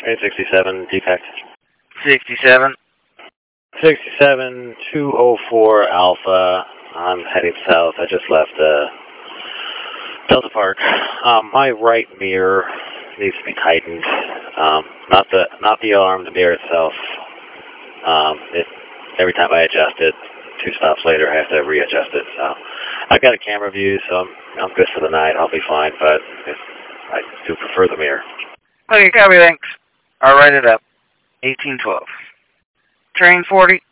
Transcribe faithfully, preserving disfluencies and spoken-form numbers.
Train sixty-seven, defect. sixty-seven. sixty-seven, two oh four Alpha. I'm heading south. I just left uh, Delta Park. Um, my right mirror needs to be tightened. Um, not the not the alarm, the mirror itself. Um, it, every time I adjust it, two stops later, I have to readjust it. So I got a camera view, so I'm I'm good for the night. I'll be fine, but if, I do prefer the mirror. Okay, copy, thanks. I'll write it up. eighteen twelve. Train forty.